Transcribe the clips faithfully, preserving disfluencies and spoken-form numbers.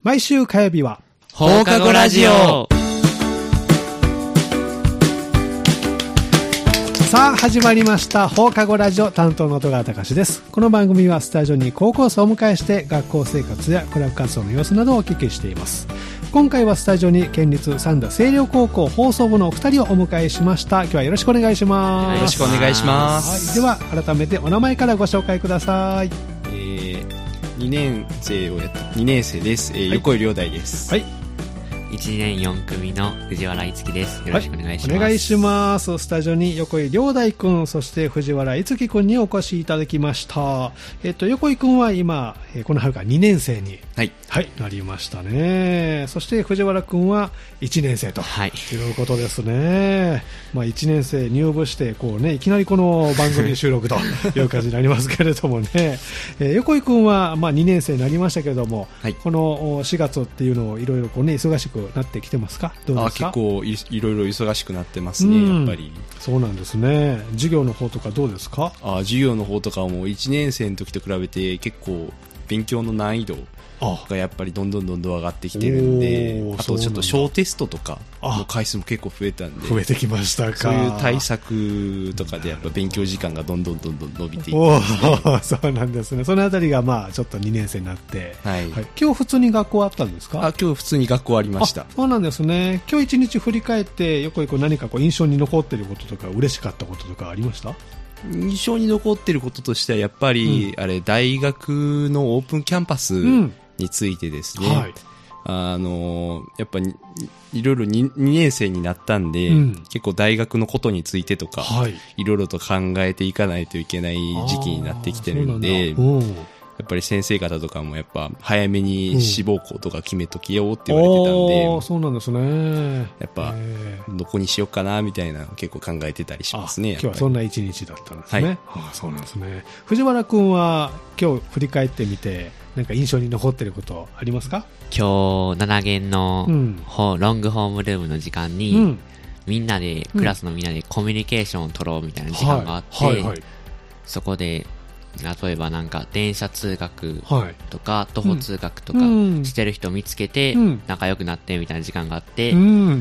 毎週火曜日は放課後ラジオ。 さあ始まりました放課後ラジオ、担当の戸川隆です。この番組はスタジオに高校生をお迎えして学校生活やクラブ活動の様子などをお聞きしています。今回はスタジオに県立三田清涼高校放送部のお二人をお迎えしました。今日はよろしくお願いします。 よろしくお願いします。 はい、では改めてお名前からご紹介ください。 えー、にねん生をやってにねん生です、えーはい、横井亮大です。 はい、 いちねんよん組の藤原いつきです。よろしくお願いします。 はい、お願いします。スタジオに横井亮大くん、そして藤原いつきくんにお越しいただきました。えっと、横井くんは今、えー、この春からにねん生に、はい、はい、なりましたね。そして藤原くんはいちねん生と、はい、いうことですね。まあ、いちねん生入部して、こうね、いきなりこの番組収録という感じになりますけれどもね。えー、横井くんは、まあ、にねん生になりましたけれども、はい、このしがつっていうのをいろいろこうね、忙しくなってきてますか？どうですか？ あ、結構 い, いろいろ忙しくなってますね、うん、やっぱり。 そうなんですね。授業の方とかどうですか？ あ、授業の方とかもいちねん生の時と比べて結構勉強の難易度がやっぱりどんどんどんどん上がってきてるんで、 あ, あとちょっと小テストとかの回数も結構増えたんで、 増えてきましたか。 そういう対策とかでやっぱ勉強時間がどんどんどんどん伸びていく、 ね、おそうなんですね。そのあたりがまあちょっとにねん生になって、はいはい、今日普通に学校あったんですか？ あ、今日普通に学校ありました。 そうなんですね。今日一日振り返って横井くん何かこう印象に残っていることとか嬉しかったこととかありました？ 印象に残っていることとしてはやっぱり、うん、あれ大学のオープンキャンパスについてですね、うん、はい、あのやっぱりいろいろ 2, にねん生になったんで、うん、結構大学のことについてとか、はい、いろいろと考えていかないといけない時期になってきてるんで、やっぱり先生方とかもやっぱ早めに志望校とか決めときようって言われてたんで、 うん、そうなんですね。 やっぱどこにしようかなみたいなの結構考えてたりしますね。 今日はそんな一日だったんですね。はい、あ、そうなんですね。藤原くんは今日振り返ってみてなんか印象に残っていることありますか？ 今日なな限の、うん、ロングホームルームの時間に、うん、みんなでクラスのみんなでコミュニケーションを取ろうみたいな時間があって、はいはいはい、そこで例えばなんか電車通学とか、はい、徒歩通学とかしてる人を見つけて仲良くなってみたいな時間があって、うん、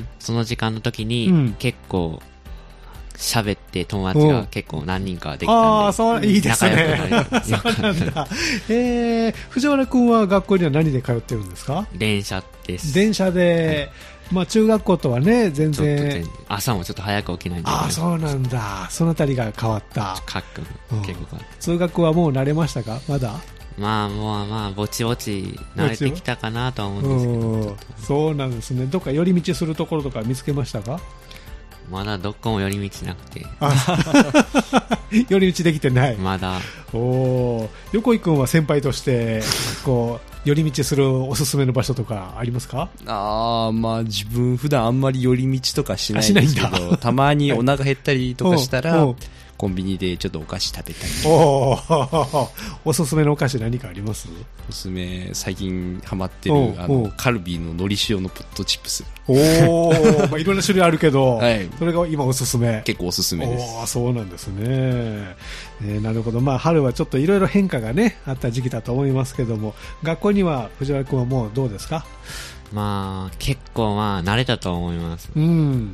その時間の時に結構喋って友達が結構何人かできたんで、 ああ、そう、いいですね。そうなんだ。えー、藤原くんは学校には何で通ってるんですか？ 電車です。 電車で、はい、まあ中学校とはね、全然朝もちょっと早く起きないんで、 ああ、そうなんだ。そのあたりが変わった。 かっこ結構変わった。 通学はもう慣れましたか？まだ？ まあもうまあぼちぼち慣れてきたかなとは思うんですけど。 そうなんですね。どっか寄り道するところとか見つけましたか？ まだどこも寄り道なくて。 寄り道できてない。 まだ。 おー、横井くんは先輩としてこう寄り道するおすすめの場所とかありますか？ ああ、まあ自分普段あんまり寄り道とかしないんですけど、たまにお腹減ったりとかしたら、はい、コンビニでちょっとお菓子食べたり。 おおすすめのお菓子何かあります？ おすすめ最近ハマってるあのカルビーの海苔塩のポットチップス。 おお、まあいろんな種類あるけど、はい、それが今おすすめ。 結構おすすめです。 お、そうなんですね。えー、なるほど。まあ春はちょっといろいろ変化がねあった時期だと思いますけども、学校には藤原君はもうどうですか？ まあ結構まあ慣れたと思います。 うん。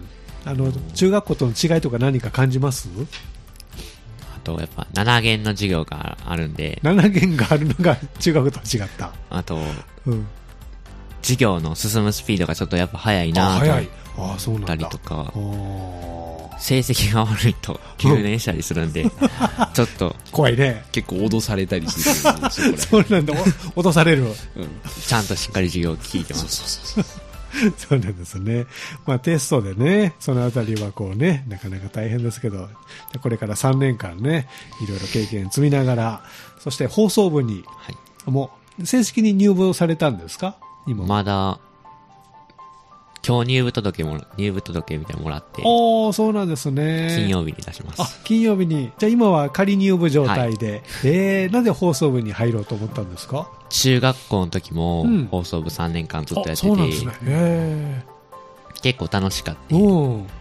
あの中学校との違いとか何か感じます？ あとやっぱなな限の授業があるんで、 なな限があるのが中学とは違った。 あと、うん、授業の進むスピードがちょっとやっぱ速いなと思ったりとか、成績が悪いと休年したりするんで、うん、ちょっと怖いね。 結構脅されたりするんですよ。 そうなんだ。脅される、うん、 ちゃんとしっかり授業を聞いてます。そうそうそうそうなんですね。まあテストでね、そのあたりはこうね、なかなか大変ですけど、これからさんねんかんね、いろいろ経験積みながら、そして放送部に、はい、もう正式に入部されたんですか？今まだ今日入部届も入部届みたいなのもらって。 おー、そうなんですね。 金曜日に出します。 あ、金曜日に。じゃあ今は仮入部状態で、はい、えー、なんで放送部に入ろうと思ったんですか？ 中学校の時も放送部さんねんかんずっとやってて、うん、 そうなんですね。へー、 結構楽しかった。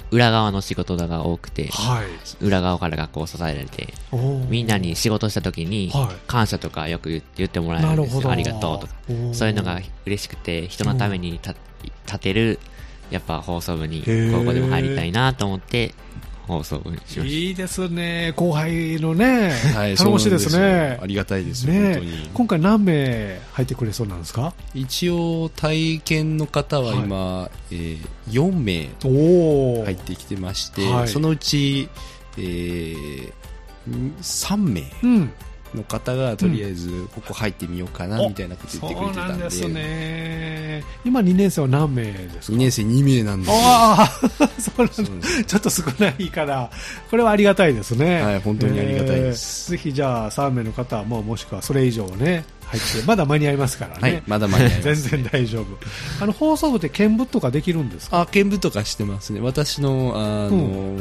裏側の仕事が多くて、はい、裏側から学校を支えられて、みんなに仕事した時に感謝とかよく言ってもらえるんですよ。ありがとうとか。そういうのが嬉しくて、人のために立てる、やっぱ放送部に高校でも入りたいなと思って、放送部にしました。 いいですね。後輩のね、はい、頼もしいですね。 ありがたいですよ、ね、本当に。 今回何名入ってくれそうなんですか？ 一応、体験の方は今、はい、えー、よんめい入ってきてまして、はい、そのうち、えー、さんめい。うんの方がとりあえずここ入ってみようかなみたいなこと言ってくれてたんで、うん、 そうなんですね。今にねん生は何名ですか？ にねん生にめいなんですよ。 ああそうなんだ。ちょっと少ないからこれはありがたいですね。 はい、本当にありがたいです、 えー、ぜひじゃあさんめいの方はもうもしくはそれ以上ね入ってまだ間に合いますからね。 はい、まだ間に合います、 全然大丈夫。あの放送部って見舞とかできるんですか？ あ、見舞とかしてますね。私のあの、うん、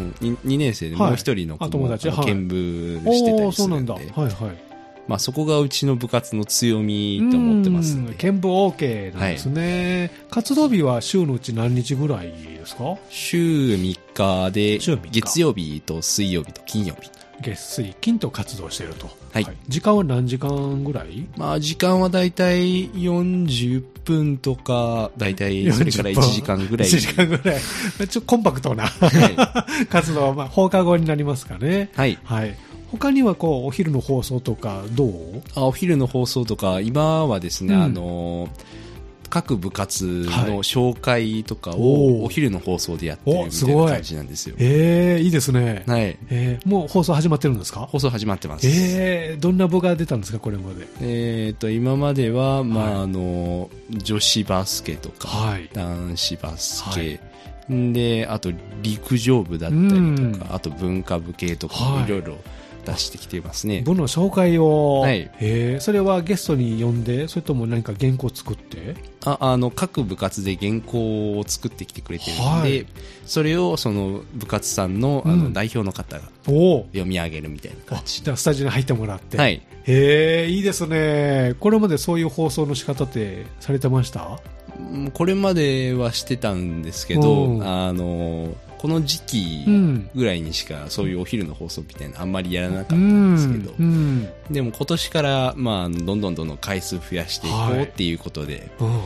に, にねん生でもう一人の子も、はい、友達見舞してたりするんで、はい、そうなんだ。はいはい。まあそこがうちの部活の強みと思ってますね。 見舞 OK なんですね、はい。活動日は週のうち何日ぐらいですか？ 週みっかで、月曜日と水曜日と金曜日。 月水金と活動していると、 はいはい、 時間は何時間ぐらい？ まあ時間はだいたいよんじゅっぷんとかだいたいそれからいちじかんぐらい。いちじかんぐらい。ちょっとコンパクトな、はい、活動は、まあ、放課後になりますかね。 はい。 はい。他にはこうお昼の放送とかどう？ あ、お昼の放送とか今はですね、うん、あの各部活の紹介とかをお昼の放送でやってるみたいな感じなんですよ。 えー、いいですね。 はい。 えー、もう放送始まってるんですか？ 放送始まってます。 えー、どんな部が出たんですかこれまで？ えーと今までは、まあ、はい、あの女子バスケとか、はい、男子バスケ、はい、であと陸上部だったりとか、あと文化部系とか、はい、いろいろ出してきてますね。 部の紹介を、 はい、 えー、それはゲストに呼んで、それとも何か原稿を作って？ あ、あの各部活で原稿を作ってきてくれてるので、はい、それをその部活さん の, あの代表の方が読み上げるみたいな感じ。 じゃあスタジオに入ってもらって、 はい、 へー、いいですね。これまでそういう放送の仕方ってされてました？ これまではしてたんですけど、あのこの時期ぐらいにしかそういうお昼の放送みたいなあんまりやらなかったんですけど、うんうん、でも今年から、まあ、どんどんどんどん回数増やしていこうっていうことで、はい、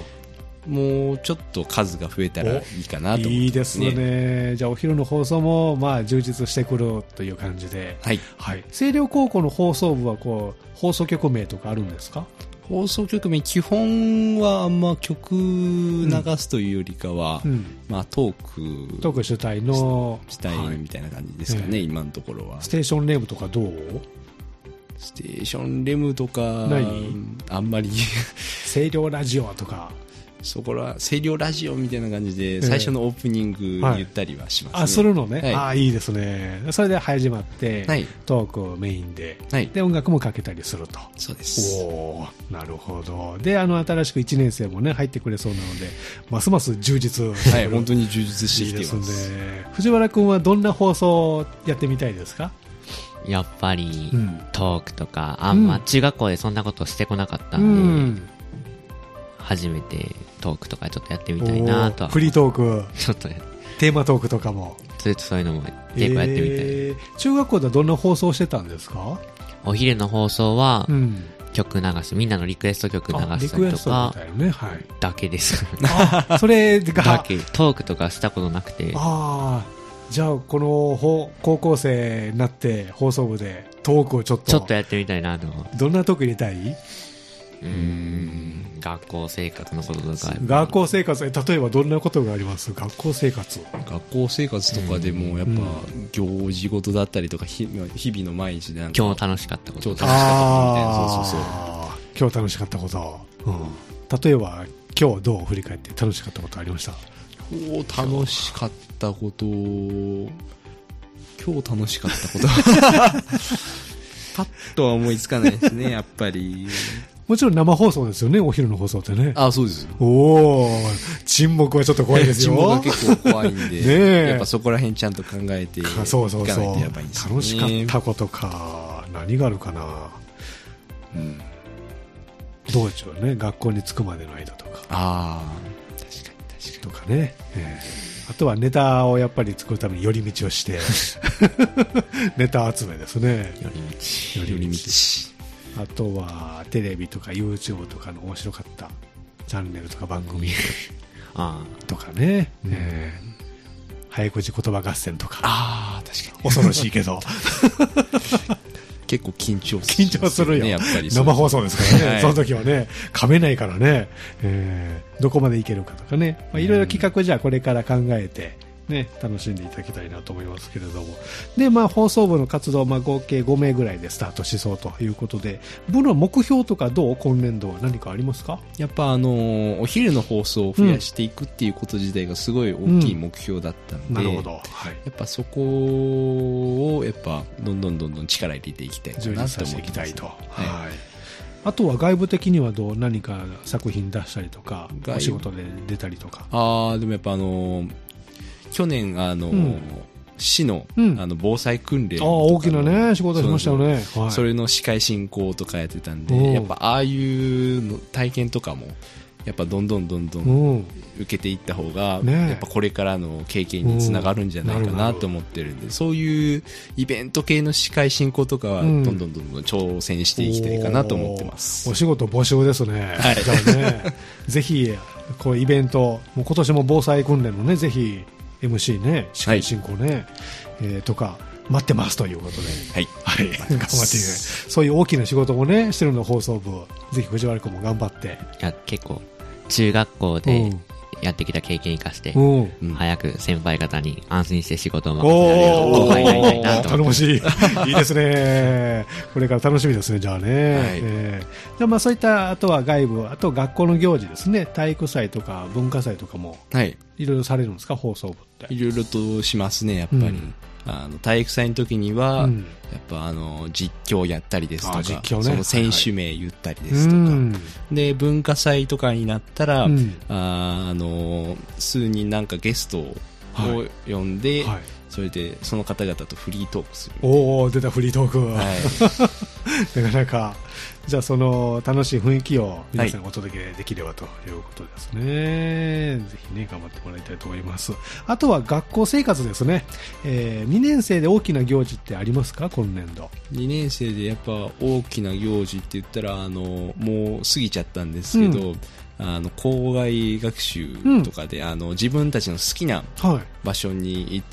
もうちょっと数が増えたらいいかなと思ってますね。 いいですね。じゃあお昼の放送もまあ充実してくるという感じで、 はいはい、星稜高校の放送部はこう放送局名とかあるんですか？ 放送局名、基本はあんま曲流すというよりかは、うんまあ、トークトーク主体の主体みたいな感じですかね、はい、今のところは。 ステーションネームとかどう？ ステーションレムとかないあんまり星稜ラジオとかそこら星稜ラジオみたいな感じで最初のオープニング言ったりはしますね、 はい、あ、するのね、はい、あ、いいですね。それで始まって、はい、トークをメインで、はい、で音楽もかけたりすると。 そうです。 おー、なるほど。で、あの新しくいちねん生もね入ってくれそうなのでますます充実。 はい、本当に充実してきています。 いいですね。藤原君はどんな放送やってみたいですか？ やっぱり、うん、トークとかあんま中学校でそんなことしてこなかったんで、うん、初めてトークとかちょっとやってみたいなと。 フリートークちょっとテーマトークとかもずっとそういうのも結構やってみたい、 えー、中学校ではどんな放送してたんですか？ お昼の放送は、うん、曲流し、みんなのリクエスト曲流したりとか、 ね、はい、 だけですあ、それがだけトークとかしたことなくて。 ああ、じゃあこの高校生になって放送部でトークをちょっとちょっとやってみたいなと。 どんなトーク入れたい？ うーん、学校生活のこととか。 学校生活、例えばどんなことがあります？学校生活。 学校生活とかでもやっぱ行事事だったりとか、日々の毎日でなんか今日楽しかったこと、 今日楽しかったことみたいな、そうそうそう。 今日楽しかったこと、うん、例えば今日どう振り返って楽しかったことありました？ お楽しかったこと、今日楽しかったことパッとは思いつかないですね、やっぱり。 もちろん生放送ですよね、お昼の放送ってね。 あ、そうです。 おー、沈黙はちょっと怖いですよ。 沈黙は結構怖いんでね、やっぱそこら辺ちゃんと考えていかないとやばいんですよね。そうそうそう。 楽しかったことか、何があるかな。うん。どうでしょうね、学校に着くまでの間とか。 ああ、確かに確かに。 とかね。えーあとはネタをやっぱり作るために寄り道をしてネタ集めですね。 寄り道。 寄り道。あとはテレビとか YouTube とかの面白かったチャンネルとか番組とかね、うん、えー、早口言葉合戦とか。 ああ、確かに。 恐ろしいけど。 結構緊張する、 ね。緊張するよ。 やっぱり生放送ですからね。はい、その時はね、噛めないからね、えー、どこまでいけるかとかね。まあ、いろいろ企画じゃあこれから考えて、ね、楽しんでいただきたいなと思いますけれども。で、まあ、放送部の活動、まあ、合計ごめいぐらいでスタートしそうということで、部の目標とかどう今年度は何かありますか？ やっぱあのー、お昼の放送を増やしていくっていうこと自体がすごい大きい目標だったんで、うん、 なるほど。はい。 やっぱそこを、やっぱ、どんどんどんどん力入れていきたいかなと思いたいと。はい。 あとは外部的にはどう何か作品出したりとか、お仕事で出たりとか。 ああ、でもやっぱあのー、去年、あの、うん、市の、うん、あの、防災訓練とか。 ああ、大きなね、仕事しましたよね。 そうそう、はい、それの司会進行とかやってたんで、やっぱああいうの体験とかも、やっぱどんどんどんどん受けていった方が、ね、やっぱこれからの経験につながるんじゃないかなと思ってるんで、そういうイベント系の司会進行とかは、どんどんどんどん挑戦していきたいかなと思ってます。 お, お仕事募集ですね。はい。じゃあね、ぜひ、こうイベント、もう今年も防災訓練のね、ぜひ、エムシー ね、司会進行ね、はい、えー、とか、待ってますということで、 はい。 はい。頑張っていく。そういう大きな仕事もね、してるの放送部、ぜひ藤原君も頑張って。 いや、結構、中学校でやってきた経験生かして、うん、早く先輩方に安心して仕事を任せられる後輩になりたいなと頼もしい。いいですね。これから楽しみですね、じゃあね。はい、えー、じゃあまあそういった、あとは外部、あと学校の行事ですね、体育祭とか文化祭とかも、はい。いろいろされるんですか、放送部って。 いろいろとしますね、やっぱり。うん、あの体育祭の時には、うん、やっぱあの実況やったりですとか、実況ね、その選手名言ったりですとか、はいはい、で文化祭とかになったら、うん、あ, あの数人なんかゲストを呼んで、はいはい、それでその方々とフリートークする。 おお、出たフリートーク。はい、なかなかじゃあその楽しい雰囲気を皆さんにお届けできればということですね。はい、ぜひね頑張ってもらいたいと思います。あとは学校生活ですね。えー、にねん生で大きな行事ってありますか、今年度。 にねん生でやっぱ大きな行事って言ったらあのもう過ぎちゃったんですけど、うん、あの校外学習とかで、うん、あの自分たちの好きな場所に行って、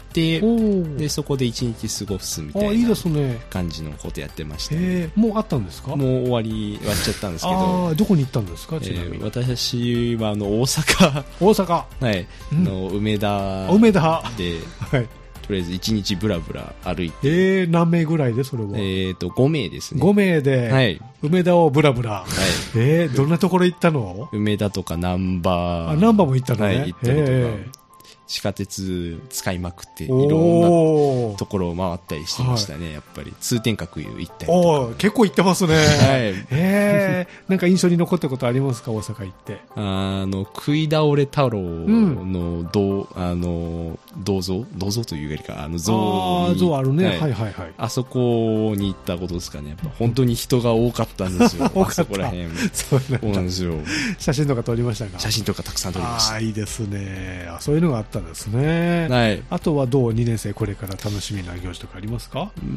はい、でそこで一日過ごすみたいな感じのことやってました、ね。 えー、もうあったんですか？ もう終わり終わっちゃったんですけど。 あ、どこに行ったんですか？ちなみに、 えー、私はあの大阪大阪、 はい、うん、の梅田梅田で、はい、とりあえず一日ブラブラ歩いて。 えー、何名ぐらいでそれは？ えーとごめいですね。 ごめいで、はい、梅田をブラブラ。はい、えー、どんなところ行ったの？ 梅田とか難波。 あ、難波も行ったのね。 はい、行ったりとか。えー、地下鉄使いまくっていろんなところを回ったりしてましたね。はい、やっぱり通天閣行ったりとか。 おー、結構行ってますね。はい。えー、なんか印象に残ったことありますか、大阪行って。 あの食い倒れ太郎の銅、うん、あの銅像銅像というよりかあの像に、 あ像あるね、はい、はいはいはい。 あそこに行ったことですかね。やっぱ本当に人が多かったんですよ。 多かった。あそこら辺。 そうなんですよ。 写真とか撮りましたか？ 写真とかたくさん撮りました。 あ、いいですね。あ、そういうのがあったんですね。はい。あとはどうにねん生これから楽しみな行事とかありますか？ うん、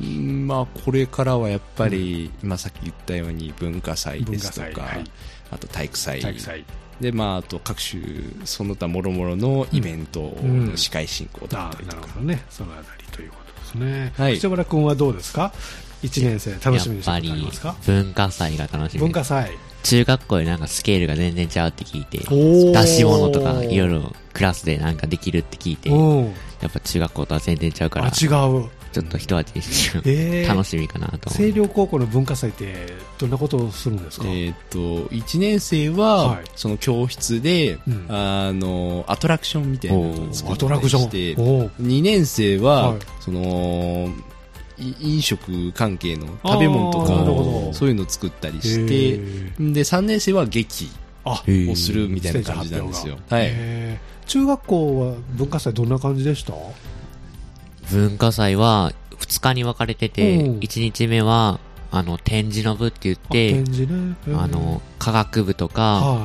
まあこれからはやっぱり、うん、今さっき言ったように文化祭ですとか、はい、あと体育祭。体育祭で、まあ、あと各種その他もろもろのイベントの司会進行だったりとか、うんうん、なるほどね、そのあたりということですね。はい、藤原君はどうですか？いちねん生楽しみにしてることありますか？ やっぱり文化祭が楽しみです。 文化祭、 中学校でなんかスケールが全然違うって聞いて、出し物とかいろいろクラスでなんかできるって聞いて、やっぱ中学校とは全然違うから、 あ、違う、 ちょっと一味えー、楽しみかなと。 星稜高校の文化祭ってどんなことをするんですか？ えっといちねん生は、はい、その教室で、うん、あのアトラクションみたいなのを作ったりして、にねん生は、はい、その飲食関係の食べ物とかそういうのを作ったりして、でさんねん生は劇をするみたいな感じなんですよ。はい、 中学校は文化祭どんな感じでした？ 文化祭はふつかに分かれてて、うん、いちにちめはあの展示の部って言って、 展示ね、 あの科学部とか、は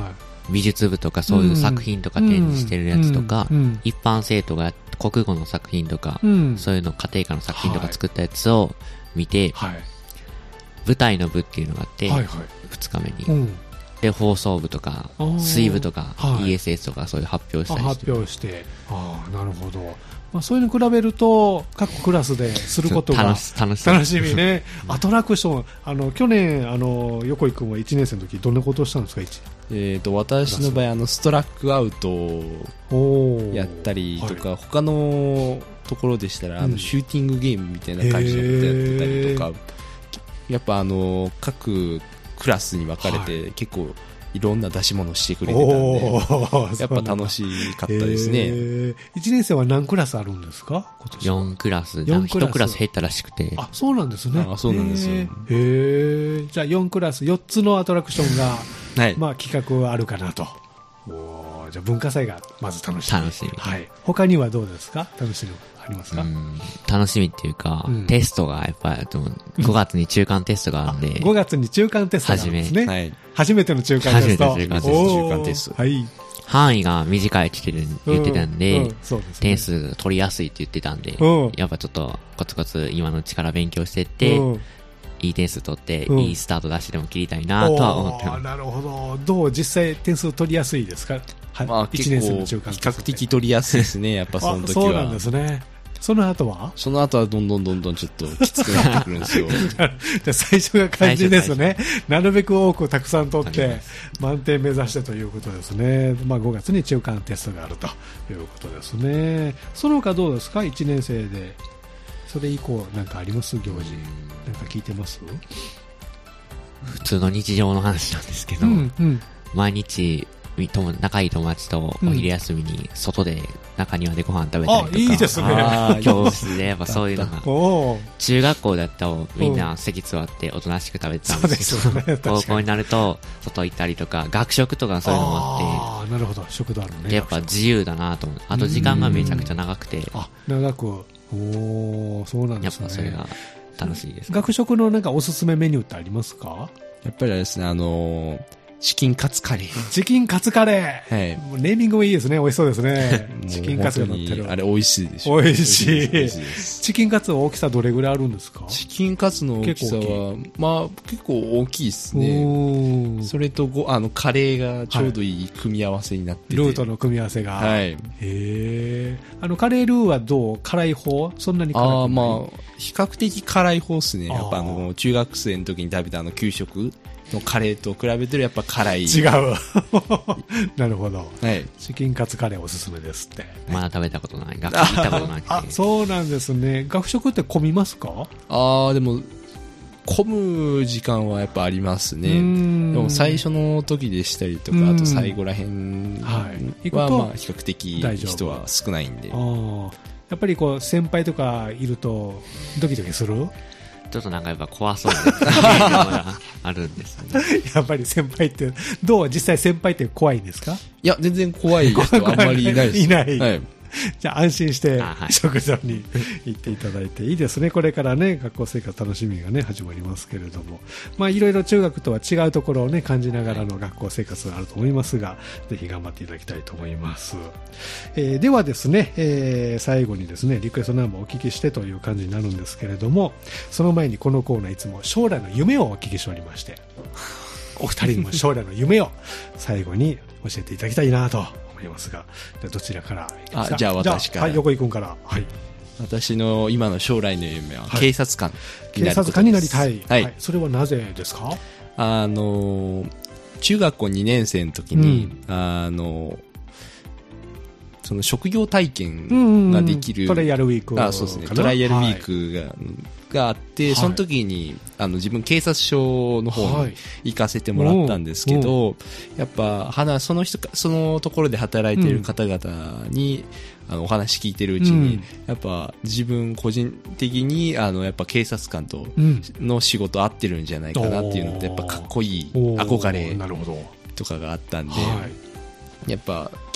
美術部とかそういう作品とか展示してるやつとか、うんうん、一般生徒が国語の作品とか、うん、そういうの家庭科の作品とか作ったやつを見て、はい、舞台の部っていうのがあって、はいはい、ふつかめに、うん、で放送部とか水部とか、はい、イーエスエス とかそういう発表したりして発表してああなるほど、まあ、そういうのに比べると各クラスですることが楽し楽し楽しみねアトラクションあの去年あの横井君はいちねん生の時どんなことをしたんですかえー、と私の場合あのストラックアウトをやったりとか、はい、他のところでしたら、うん、あのシューティングゲームみたいな感じのことやってたりとかやっぱあの各クラスに分かれて、はい、結構いろんな出し物してくれてたんでやっぱ楽しかったですね。 いちねん生は何クラスあるんですか今年は？ よんクラス。よんクラスいちクラス減ったらしくて。 あ、そうなんですね。 あ、そうなんですよ。へえ。じゃあよんクラスよっつのアトラクションがはい、まあ企画はあるかなと。おじゃあ文化祭がまず楽しみ。 楽しみ。 はい。他にはどうですか？楽しみありますか？うん楽しみっていうか、うん、テストがやっぱりごがつに中間テストがあるんで。 ごがつに中間テストがあるんですね。はい、初めての中間テスト。 初めての中間テスト。中間テスト。はい。範囲が短いって言って言ってたんで、うんうんそうですね、点数取りやすいって言ってたんで、うん、やっぱちょっとコツコツ今のうちから勉強してって、うんいい点数取って、うん、いいスタート出してでも切りたいなとは思ってます。 なるほど。どう実際点数取りやすいですか？ はい。まあ、いちねん生の中間比較的取りやすいですね。やっぱその時は。 そうなんですね。その後はその後はどんどんどんどんちょっときつくなってくるんですよ。 じゃあ最初が肝心ですね。なるべく多くたくさん取って満点目指してということですね。まあごがつに中間テストがあるということですね。その他どうですか？いちねん生で。それ以降なんかあります行事なんか聞いてます？ 普通の日常の話なんですけど、うんうん、毎日仲いい友達とお昼休みに外で中庭でご飯食べたりとか、 あいいですね、 教室でやっぱそういうのが中学校だったらみんな席座っておとなしく食べてたんですけど、ね、高校になると外行ったりとか学食とかそういうのもあって、 あなるほど食堂あるね。 やっぱ自由だなと思う。あと時間がめちゃくちゃ長くて、 あ長くおそうなんですね。 やっぱそれが楽しいです、ね。 学食のなんかおすすめメニューってありますか？ やっぱりですね、あのー、チキンカツカレー。 チキンカツカレー。はい。もうネーミングもいいですね。美味しそうですね。チキンカツが乗ってる。 あれ美味しいでしょ。 美味しい。美味しいです。チキンカツの大きさどれぐらいあるんですか？ チキンカツの大きさは、まあ結構大きいですね。それとご、あの、カレーがちょうどいい組み合わせになってて、 はい、ルーとの組み合わせが。はい。へえ。あの、カレールーはどう？辛い方？そんなに辛くない？ああ、まあ、 比較的辛い方ですね。やっぱあの、中学生の時に食べたあの、給食のカレーと比べてるやっぱ辛い。 違う。なるほど。はい。チキンカツカレーおすすめですって。 まだ食べたことない。学食行ったことなくて。 あ、そうなんですね。学食って混みますか？ ああ、でも、混む時間はやっぱありますね。でも最初の時でしたりとか、あと最後らへんはまあ比較的人は少ないんで。 あやっぱりこう先輩とかいるとドキドキする？ ちょっとなんかやっぱ怖そうながあるんですよね。 やっぱり先輩って、どう実際先輩って怖いんですか？ いや、全然怖い人はあんまりいないです。 いない。はい。じゃあ安心して食堂に行っていただいていいですね。これからね学校生活楽しみがね始まりますけれども、まあいろいろ中学とは違うところをね感じながらの学校生活があると思いますが、ぜひ頑張っていただきたいと思います。えー、ではですね、えー、最後にですねリクエストナンバーをお聞きしてという感じになるんですけれども、その前にこのコーナーいつも将来の夢をお聞きしておりまして、お二人にも将来の夢を最後に教えていただきたいなと思いますが、どちらからあじゃあ私から、 はい、横井君から、はい、 私の今の将来の夢は警察官になることです。警察官になりたい、はいはい、それはなぜですか？ あの中学校にねん生の時に、うん、あのその職業体験ができる、 うんうん、トライアルウィークあそうですねトライアルウィークが、はいがあって、その時に、はい、あの自分警察署の方に行かせてもらったんですけど、はい、やっぱ花その人そのところで働いている方々に、うん、あのお話聞いてるうちに、うん、やっぱ自分個人的にあのやっぱ警察官との仕事合ってるんじゃないかなっていうので、やっぱかっこいい憧れとかがあったんで、はい、やっぱ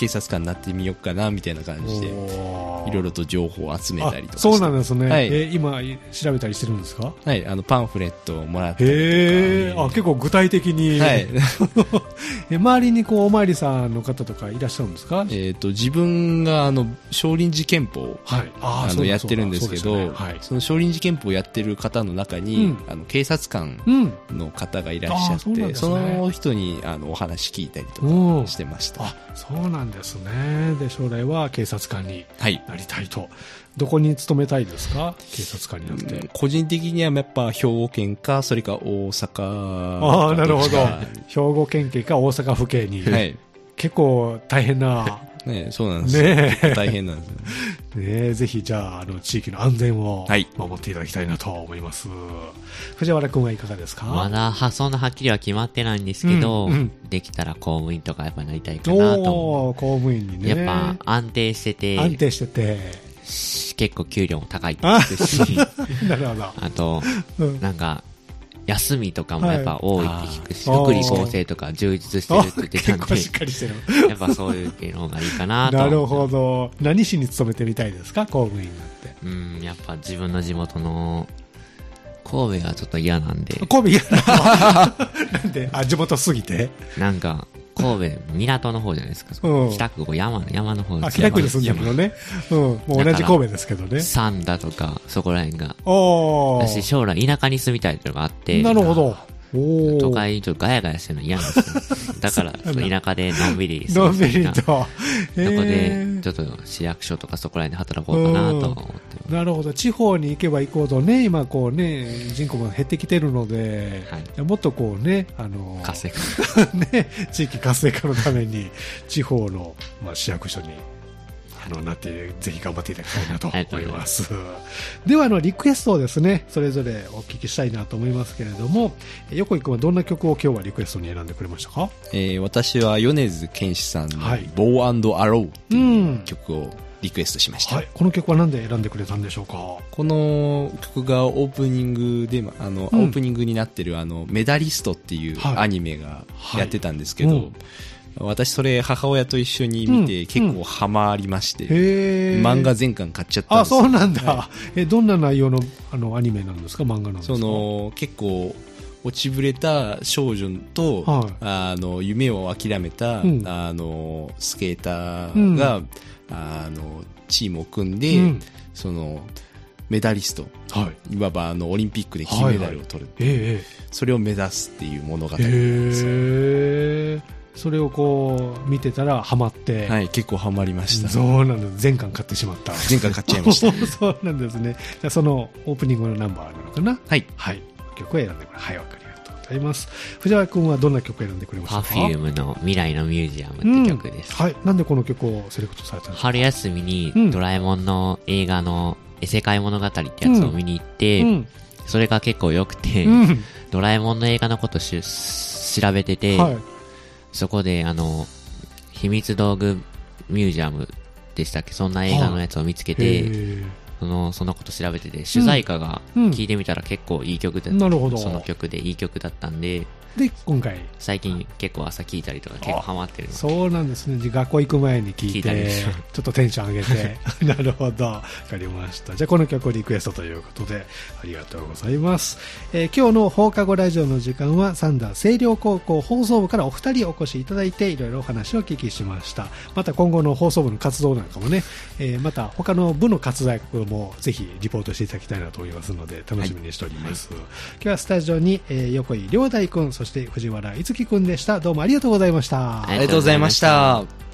警察官になってみようかなみたいな感じでいろいろと情報を集めたりとかして。 そうなんですね、 はい、 えー、今調べたりしてるんですか？ はい、あのパンフレットをもらったりとか。 へー、あ、結構具体的に、はい、え周りにこうお参りさんの方とかいらっしゃるんですか？ えー、と自分があの少林寺拳法を、はい、ああのやってるんですけど、そ, ね、はい、その少林寺拳法をやってる方の中に、うん、あの警察官の方がいらっしゃって、うん、 そ, ね、その人にあのお話聞いたりとかしてました。 あ、そうなんですね。で将来は警察官になりたいと、はい、どこに勤めたいですか？警察官になって、うん、 個人的にはやっぱ兵庫県かそれか大阪。 ああ、なるほど。兵庫県警か大阪府警に、はい、結構大変なね、そうなんですね。大変なんですよね。ね、ぜひじゃあ、あの地域の安全を守っていただきたいなと思います。はい、藤原君はいかがですか？ まだ発想のはっきりは決まってないんですけど、うんうん、できたら公務員とかやっぱなりたいかなと。 おー、公務員にね。 やっぱ安定してて、 安定してて、 結構給料も高いですし、 なるほど。 あと、うん、なんか、休みとかもやっぱ多いって聞くし、はい、福利厚生とか充実してるって言ってたんで、 結構しっかりしてる。 やっぱそういう系の方がいいかなと。 なるほど。何しに勤めてみたいですか、公務員になって。 うん、やっぱ自分の地元の神戸はちょっと嫌なんで。 神戸嫌なの？なんで？あ、地元すぎて？ なんか、神戸、港の方じゃないですか。うん、北区、山、山の方です。 あ、北区に住んでるのね。うん。もう同じ神戸ですけどね。 三田とか、そこら辺が。おー。私、将来田舎に住みたいっていうのがあって。 なるほど。 お都会ちょっとガヤガヤしてるの嫌なんですよ。だから、田舎でのんびり過ごしてきた。のんびりと。そこで、ちょっと市役所とかそこら辺で働こうかなと思ってます。 なるほど。地方に行けば行こうとね、今こうね、人口が減ってきてるので、はい、もっとこうね、あの、 活性化。 ね、地域活性化のために、地方の、まあ、市役所に、あのなってぜひ頑張っていただきたいなと思います。ではあのリクエストをですねそれぞれお聞きしたいなと思いますけれども、横井君はどんな曲を今日はリクエストに選んでくれましたか？ えー、私は米津玄師さんの「ボー&アロー」という曲をリクエストしました、はい、 この曲は何で選んでくれたんでしょうか？ この曲がオープニングであの、うん、オープニングになってるあのメダリストっていうアニメがやってたんですけど、はいはい、うん私それ母親と一緒に見て結構ハマりまして、うんうん、漫画全巻買っちゃったんですよ。 あ、そうなんだ、はい、えどんな内容のあのアニメなんですか？漫画なんですか？ その結構落ちぶれた少女と、はい、あの夢を諦めた、うん、あのスケーターが、うん、あのチームを組んで、うん、そのメダリスト、はい、いわばあのオリンピックで金メダルを取る、はいはいえー、それを目指すっていう物語なんですよ。 へーそれをこう見てたらハマって、 はい、結構ハマりました。 そうなんです。全巻買ってしまった。 全巻買っちゃいました。 そうなんですね。じゃあそのオープニングのナンバーなのかな？ はい。 はい。曲を選んでくれ。はい、わかりありがとうございます。藤原君はどんな曲を選んでくれましたか？ Perfume の未来のミュージアムって曲です、 うん。はい。なんでこの曲をセレクトされたんですか？ 春休みにドラえもんの映画の異世界物語ってやつを見に行って、うんうん、それが結構良くて、うん、ドラえもんの映画のことし調べてて、はいそこで、あの、秘密道具ミュージアムでしたっけそんな映画のやつを見つけて、その、そのこと調べてて、主題歌が聴いてみたら結構いい曲で、うん、なるほど。その曲でいい曲だったんで、 で、今回。 最近結構朝聴いたりとか結構ハマってるの。 そうなんですね。学校行く前に聴いて、ちょっとテンション上げて。なるほど。わかりました。じゃあこの曲をリクエストということで、ありがとうございます。えー、今日の放課後ラジオの時間は、三田清涼高校放送部からお二人お越しいただいて、いろいろお話をお聞きしました。また今後の放送部の活動なんかもね、えー、また他の部の活動もぜひリポートしていただきたいなと思いますので、楽しみにしております。はいはい、今日はスタジオに、えー、横井亮大君、そして藤原いつきくんでした。どうもありがとうございました。 ありがとうございました。